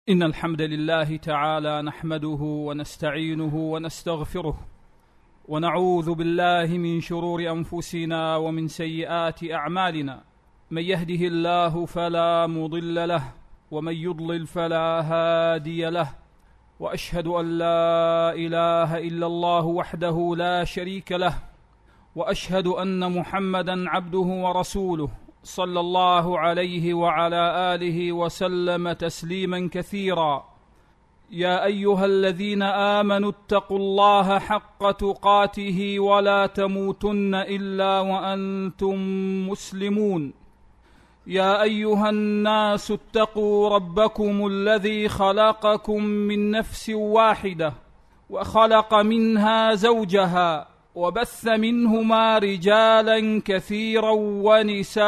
إن الحمد لله تعالى نحمده ونستعينه ونستغفره ونعوذ بالله من شرور أنفسنا ومن سيئات أعمالنا. من يهده الله فلا مضل له ومن يضلل فلا هادي له، وأشهد أن لا إله إلا الله وحده لا شريك له، وأشهد أن محمدًا عبده ورسوله صلى الله عليه وعلى آله وسلم تسليما كثيرا. يا أيها الذين آمنوا اتقوا الله حق تقاته ولا تموتن إلا وأنتم مسلمون. يا أيها الناس اتقوا ربكم الذي خلقكم من نفس واحدة وخلق منها زوجها وبث منهما رجالا كثيرا ونساء،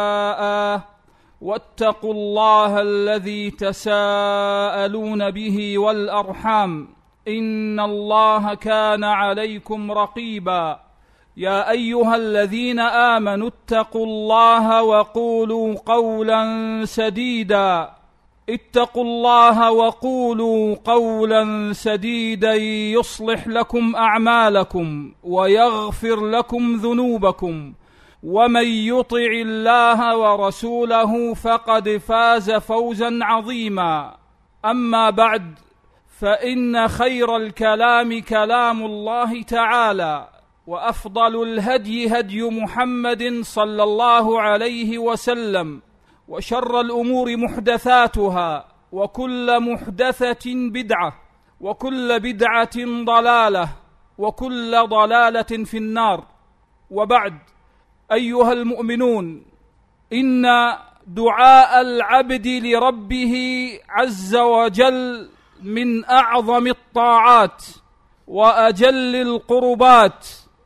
واتقوا الله الذي تساءلون به والأرحام إن الله كان عليكم رقيبا. يا أيها الذين آمنوا اتقوا الله وقولوا قولا سديدا. اتقوا الله وقولوا قولا سديدا يصلح لكم أعمالكم ويغفر لكم ذنوبكم، ومن يطع الله ورسوله فقد فاز فوزا عظيما. أما بعد، فإن خير الكلام كلام الله تعالى، وأفضل الهدي هدي محمد صلى الله عليه وسلم، وشر الأمور محدثاتها، وكل محدثة بدعة، وكل بدعة ضلالة، وكل ضلالة في النار. وبعد، أيها المؤمنون، إن دعاء العبد لربه عز وجل من أعظم الطاعات وأجل القربات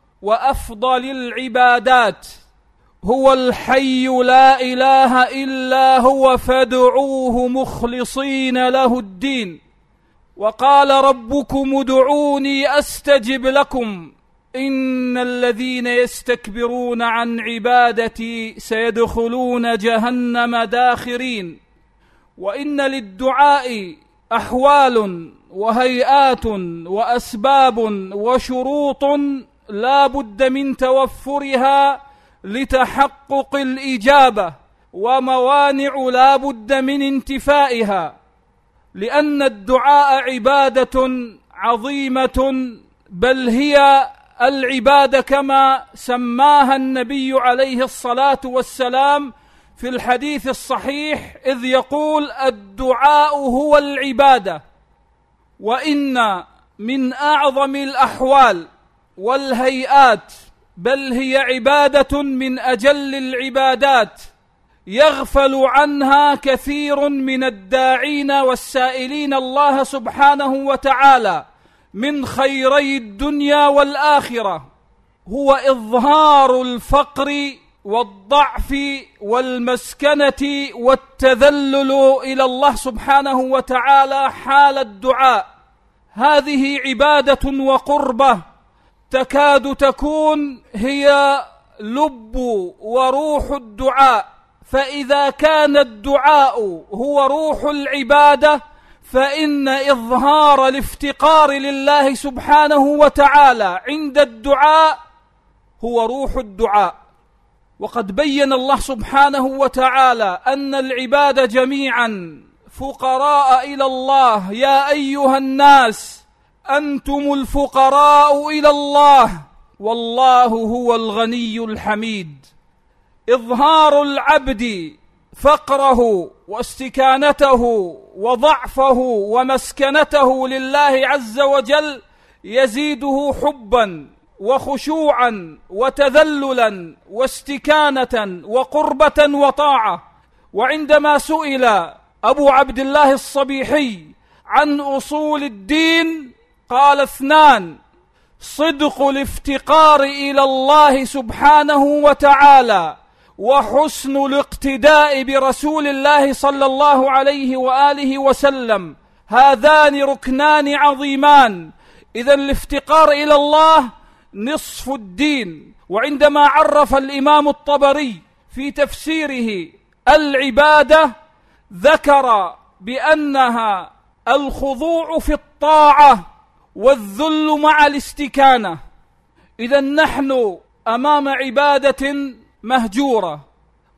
وأفضل العبادات. هو الحي لا إله إلا هو فادعوه مخلصين له الدين. وقال ربكم ادعوني أستجب لكم إن الذين يستكبرون عن عبادتي سيدخلون جهنم داخرين. وإن للدعاء أحوال وهيئات وأسباب وشروط لا بد من توفرها لتحقق الإجابة، وموانع لا بد من انتفائها، لأن الدعاء عبادة عظيمة، بل هي العبادة كما سماها النبي عليه الصلاة والسلام في الحديث الصحيح، إذ يقول: الدعاء هو العبادة. وإن من أعظم الأحوال والهيئات، بل هي عبادة من أجل العبادات، يغفل عنها كثير من الداعين والسائلين الله سبحانه وتعالى من خيري الدنيا والآخرة، هو إظهار الفقر والضعف والمسكنة والتذلل إلى الله سبحانه وتعالى حال الدعاء. هذه عبادة وقربة تكاد تكون هي لب وروح الدعاء. فإذا كان الدعاء هو روح العبادة، فإن إظهار الافتقار لله سبحانه وتعالى عند الدعاء هو روح الدعاء. وقد بين الله سبحانه وتعالى أن العباد جميعا فقراء إلى الله. يا أيها الناس أنتم الفقراء إلى الله والله هو الغني الحميد. إظهار العبد فقره واستكانته وضعفه ومسكنته لله عز وجل يزيده حبا وخشوعا وتذللا واستكانة وقربة وطاعة. وعندما سئل أبو عبد الله الصبيحي عن أصول الدين قال 2: صدق الافتقار إلى الله سبحانه وتعالى، وحسن الاقتداء برسول الله صلى الله عليه وآله وسلم. هذان ركنان عظيمان. إذن الافتقار إلى الله نصف الدين. وعندما عرف الإمام الطبري في تفسيره العبادة ذكر بأنها الخضوع في الطاعة والذل مع الاستكانة. إذا نحن أمام عبادة مهجورة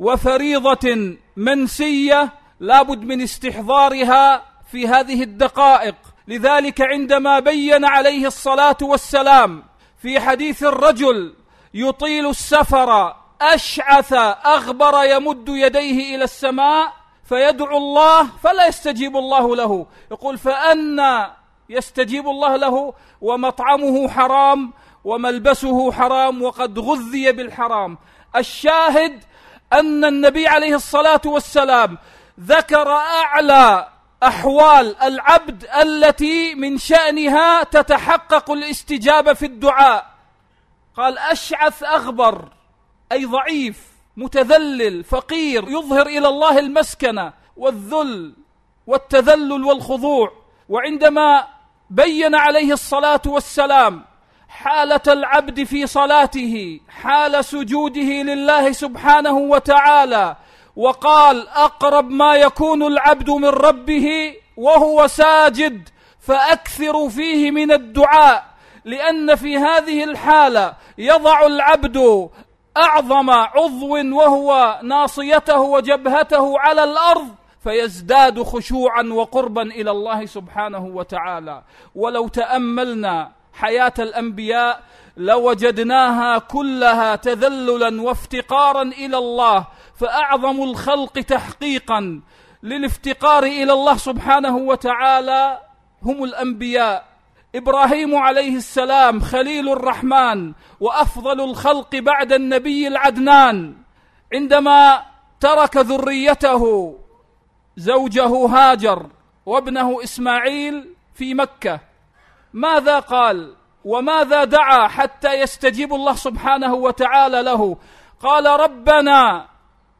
وفريضة منسية لابد من استحضارها في هذه الدقائق. لذلك عندما بين عليه الصلاة والسلام في حديث الرجل يطيل السفر أشعث أغبر يمد يديه إلى السماء فيدعو الله فلا يستجيب الله له، يقول فأنى يستجيب الله له ومطعمه حرام وملبسه حرام وقد غذي بالحرام. الشاهد أن النبي عليه الصلاة والسلام ذكر أعلى أحوال العبد التي من شأنها تتحقق الاستجابة في الدعاء. قال أشعث أغبر، أي ضعيف متذلل فقير يظهر إلى الله المسكنة والذل والتذلل والخضوع. وعندما بين عليه الصلاة والسلام حالة العبد في صلاته، حال سجوده لله سبحانه وتعالى، وقال أقرب ما يكون العبد من ربه وهو ساجد فأكثر فيه من الدعاء، لأن في هذه الحالة يضع العبد أعظم عضو وهو ناصيته وجبهته على الأرض فيزداد خشوعا وقربا إلى الله سبحانه وتعالى. ولو تأملنا حياة الأنبياء لوجدناها كلها تذللا وافتقارا إلى الله، فأعظم الخلق تحقيقا للافتقار إلى الله سبحانه وتعالى هم الأنبياء. إبراهيم عليه السلام خليل الرحمن وأفضل الخلق بعد النبي العدنان، عندما ترك ذريته زوجه هاجر وابنه إسماعيل في مكة ماذا قال وماذا دعا حتى يستجيب الله سبحانه وتعالى له؟ قال ربنا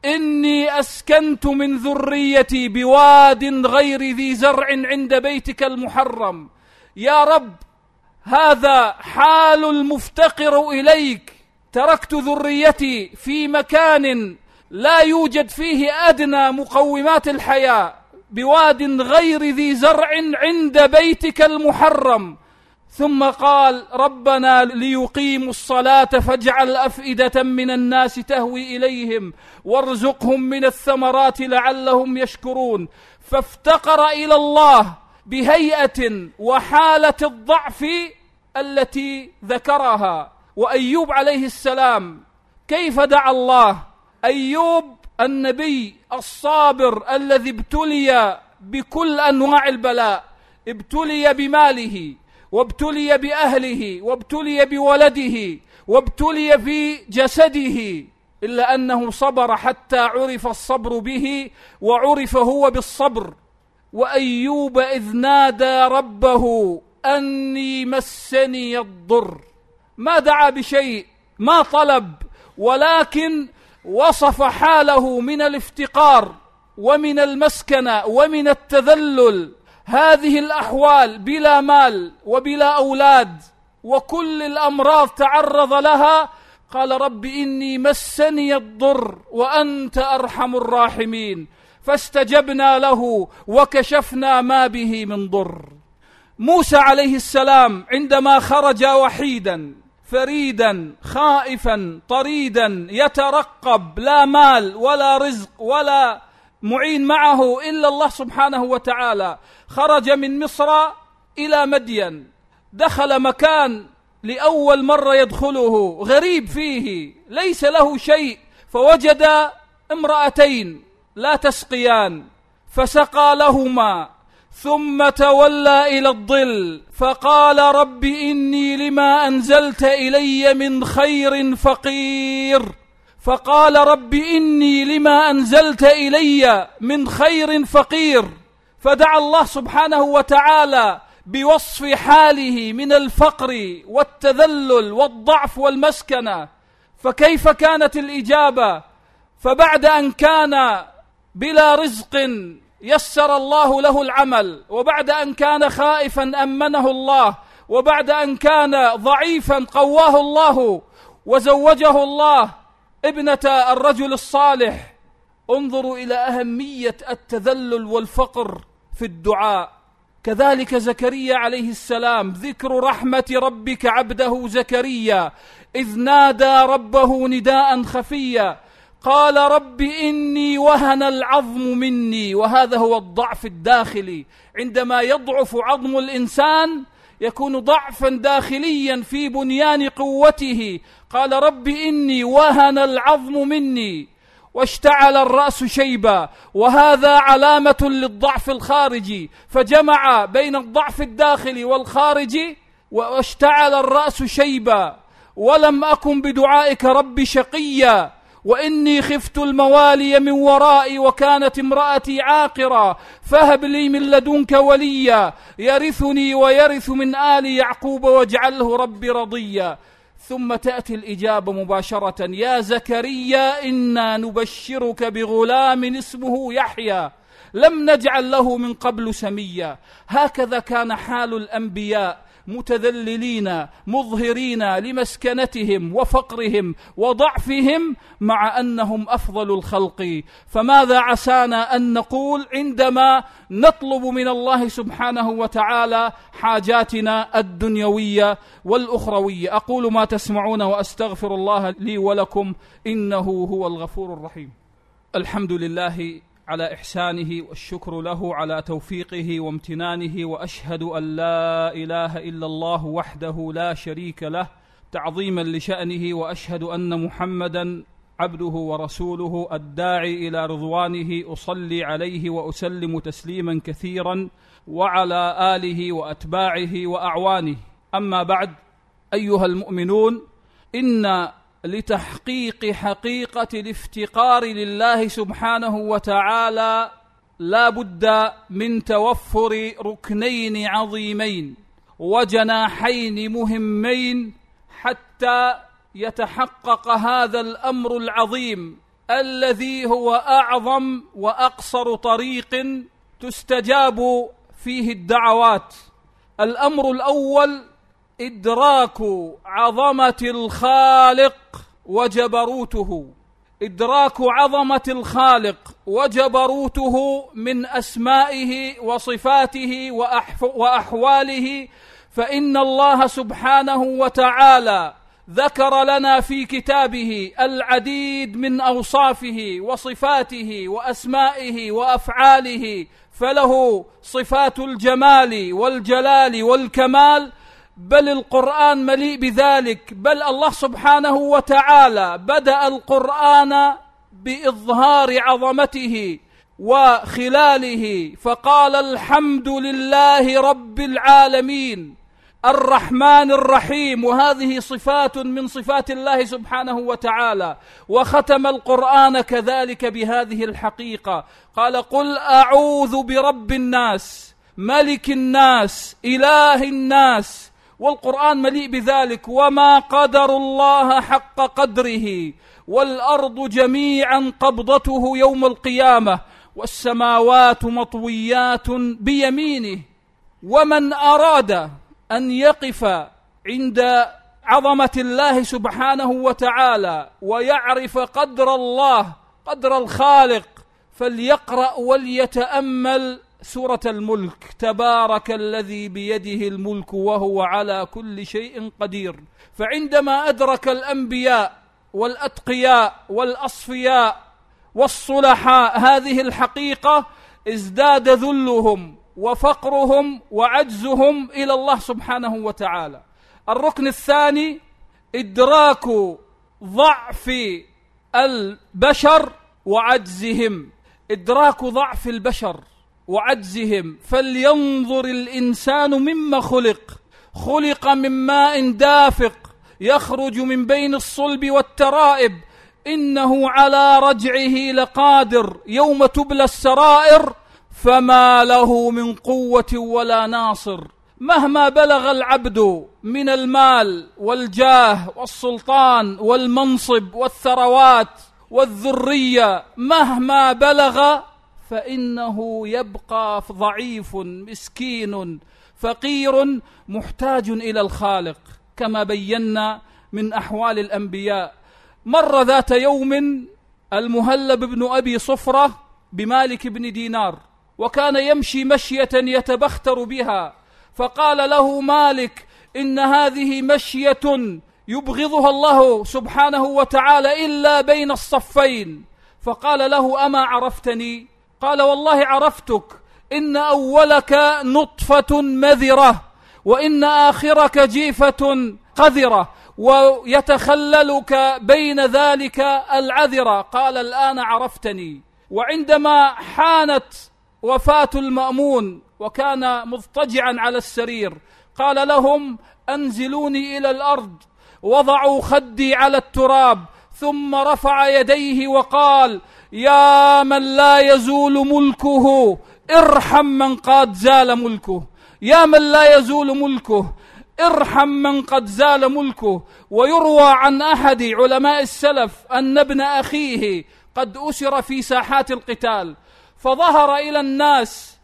إني أسكنت من ذريتي بواد غير ذي زرع عند بيتك المحرم. يا رب هذا حال المفتقر إليك، تركت ذريتي في مكان لا يوجد فيه أدنى مقومات الحياة بواد غير ذي زرع عند بيتك المحرم. ثم قال ربنا ليقيموا الصلاة فاجعل أفئدة من الناس تهوي إليهم وارزقهم من الثمرات لعلهم يشكرون. فافتقر إلى الله بهيئة وحالة الضعف التي ذكرها. وأيوب عليه السلام كيف دعا الله؟ أيوب النبي الصابر الذي ابتلي بكل أنواع البلاء، ابتلي بماله وابتلي بأهله وابتلي بولده وابتلي في جسده، إلا أنه صبر حتى عرف الصبر به وعرف هو بالصبر. وأيوب إذ نادى ربه أني مسني الضر، ما دعا بشيء، ما طلب، ولكن وصف حاله من الافتقار ومن المسكنة ومن التذلل، هذه الأحوال بلا مال وبلا أولاد وكل الأمراض تعرض لها. قال رب إني مسني الضر وأنت أرحم الراحمين، فاستجبنا له وكشفنا ما به من ضر. موسى عليه السلام عندما خرج وحيدا فريدا خائفا طريدا يترقب، لا مال ولا رزق ولا معين معه إلا الله سبحانه وتعالى، خرج من مصر إلى مدين، دخل مكان لأول مرة يدخله غريب فيه ليس له شيء، فوجد امرأتين لا تسقيان فسقى لهما ثم تولى إلى الظل فقال رب إني لما أنزلت إلي من خير فقير. فقال رب إني لما أنزلت إلي من خير فقير. فدعا الله سبحانه وتعالى بوصف حاله من الفقر والتذلل والضعف والمسكنة. فكيف كانت الإجابة؟ فبعد أن كان بلا رزق يسر الله له العمل، وبعد أن كان خائفا أمنه الله، وبعد أن كان ضعيفا قواه الله وزوجه الله ابنة الرجل الصالح. انظروا إلى أهمية التذلل والفقر في الدعاء. كذلك زكريا عليه السلام، ذكر رحمة ربك عبده زكريا إذ نادى ربه نداء خفيا قال رب إني وهن العظم مني. وهذا هو الضعف الداخلي، عندما يضعف عظم الإنسان يكون ضعفا داخليا في بنيان قوته. قال رب إني وهن العظم مني واشتعل الرأس شيبا، وهذا علامة للضعف الخارجي، فجمع بين الضعف الداخلي والخارجي. واشتعل الرأس شيبا ولم أكن بدعائك رب شقيا وإني خفت الموالي من ورائي وكانت امرأتي عاقرا فهب لي من لدنك وليا يرثني ويرث من آل يعقوب واجعله ربي رضيا. ثم تأتي الإجابة مباشرة: يا زكريا إنا نبشرك بغلام اسمه يحيى لم نجعل له من قبل سميا. هكذا كان حال الأنبياء، متذللين مظهرين لمسكنتهم وفقرهم وضعفهم مع أنهم أفضل الخلق. فماذا عسانا أن نقول عندما نطلب من الله سبحانه وتعالى حاجاتنا الدنيوية والأخروية؟ أقول ما تسمعون وأستغفر الله لي ولكم إنه هو الغفور الرحيم. الحمد لله على إحسانه والشكر له على توفيقه وامتنانه، وأشهد أن لا إله إلا الله وحده لا شريك له تعظيما لشأنه، وأشهد أن محمدا عبده ورسوله الداعي إلى رضوانه. أصلي عليه وأسلم تسليما كثيرا وعلى آله وأتباعه وأعوانه. أما بعد، أيها المؤمنون، إن لتحقيق حقيقة الافتقار لله سبحانه وتعالى لا بد من توفر ركنين عظيمين وجناحين مهمين حتى يتحقق هذا الأمر العظيم الذي هو أعظم وأقصر طريق تستجاب فيه الدعوات. الأمر الأول إدراك عظمة الخالق وجبروته، إدراك عظمة الخالق وجبروته من أسمائه وصفاته وأحواله. فإن الله سبحانه وتعالى ذكر لنا في كتابه العديد من أوصافه وصفاته وأسمائه وأفعاله، فله صفات الجمال والجلال والكمال، بل القرآن مليء بذلك. بل الله سبحانه وتعالى بدأ القرآن بإظهار عظمته وخلاله، فقال الحمد لله رب العالمين الرحمن الرحيم، وهذه صفات من صفات الله سبحانه وتعالى. وختم القرآن كذلك بهذه الحقيقة، قال قل أعوذ برب الناس ملك الناس إله الناس، والقرآن مليء بذلك. وما قدر الله حق قدره والأرض جميعا قبضته يوم القيامة والسماوات مطويات بيمينه. ومن أراد أن يقف عند عظمة الله سبحانه وتعالى ويعرف قدر الله، قدر الخالق، فليقرأ وليتأمل سورة الملك: تبارك الذي بيده الملك وهو على كل شيء قدير. فعندما أدرك الأنبياء والأتقياء والأصفياء والصلحاء هذه الحقيقة، ازداد ذلهم وفقرهم وعجزهم إلى الله سبحانه وتعالى. الركن الثاني إدراك ضعف البشر وعجزهم، إدراك ضعف البشر وعجزهم. فلينظر الإنسان مما خلق من ماء دافق يخرج من بين الصلب والترائب إنه على رجعه لقادر يوم تبلى السرائر فما له من قوة ولا ناصر. مهما بلغ العبد من المال والجاه والسلطان والمنصب والثروات والذرية، مهما بلغ فإنه يبقى ضعيف مسكين فقير محتاج إلى الخالق، كما بينا من أحوال الأنبياء. مر ذات يوم المهلب بن أبي صفرة بمالك بن دينار وكان يمشي مشية يتبختر بها، فقال له مالك: إن هذه مشية يبغضها الله سبحانه وتعالى إلا بين الصفين. فقال له: أما عرفتني؟ قال: والله عرفتك، إن أولك نطفة مذرة، وإن آخرك جيفة قذرة، ويتخللك بين ذلك العذرة. قال: الآن عرفتني. وعندما حانت وفاة المأمون وكان مضطجعا على السرير، قال لهم: أنزلوني إلى الأرض. وضعوا خدي على التراب، ثم رفع يديه وقال: يا من لا يزول ملكه ارحم من قد زال ملكه، يا من لا يزول ملكه ارحم من قد زال ملكه. ويروى عن أحد علماء السلف أن ابن أخيه قد أسر في ساحات القتال، فظهر إلى الناس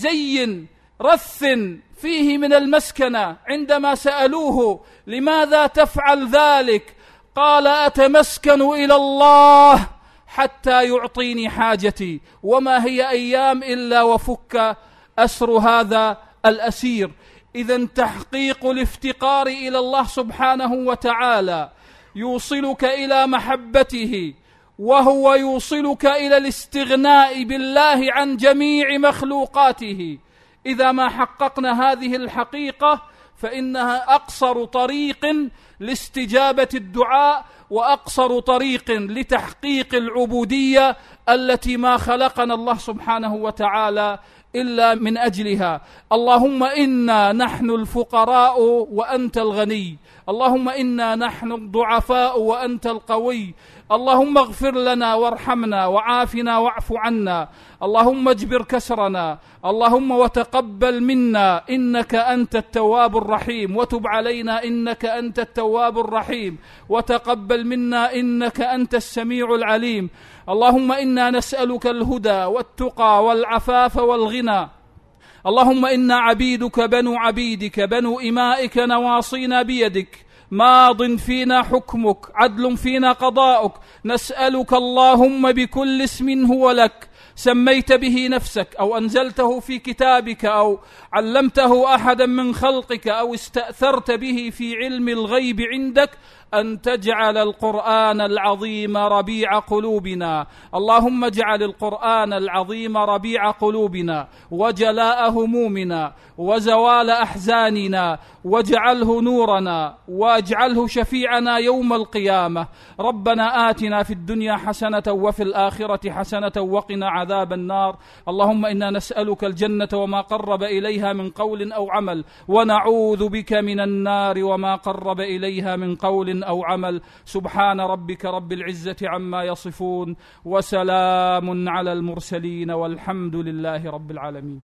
بزي رث فيه من المسكنة. عندما سألوه: لماذا تفعل ذلك؟ قال: أتمسكن إلى الله حتى يعطيني حاجتي، وما هي أيام إلا وفك أسر هذا الأسير. إذن تحقيق الافتقار إلى الله سبحانه وتعالى يوصلك إلى محبته، وهو يوصلك إلى الاستغناء بالله عن جميع مخلوقاته. إذا ما حققنا هذه الحقيقة فإنها أقصر طريق لاستجابة الدعاء، وأقصر طريق لتحقيق العبودية التي ما خلقنا الله سبحانه وتعالى إلا من أجلها. اللهم إنا نحن الفقراء وأنت الغني، اللهم إنا نحن الضعفاء وأنت القوي، اللهم اغفر لنا وارحمنا وعافنا واعف عنا، اللهم اجبر كسرنا، اللهم وتقبل منا إنك أنت التواب الرحيم، وتب علينا إنك أنت التواب الرحيم، وتقبل منا إنك أنت السميع العليم. اللهم إنا نسألك الهدى والتقى والعفاف والغنى. اللهم إنا عبيدك بنو عبيدك بنو إمائك، نواصينا بيدك، ماض فينا حكمك، عدل فينا قضاؤك. نسألك اللهم بكل اسم هو لك سميت به نفسك، أو أنزلته في كتابك، أو علمته أحدا من خلقك، أو استأثرت به في علم الغيب عندك، أن تجعل القرآن العظيم ربيع قلوبنا. اللهم اجعل القرآن العظيم ربيع قلوبنا، وجلاء همومنا، وزوال أحزاننا، واجعله نورنا، واجعله شفيعنا يوم القيامة. ربنا آتنا في الدنيا حسنة وفي الآخرة حسنة وقنا عذاب النار. اللهم إنا نسألك الجنة وما قرب إليها من قول أو عمل، ونعوذ بك من النار وما قرب إليها من قول أو عمل. سبحان ربك رب العزة عما يصفون، وسلام على المرسلين، والحمد لله رب العالمين.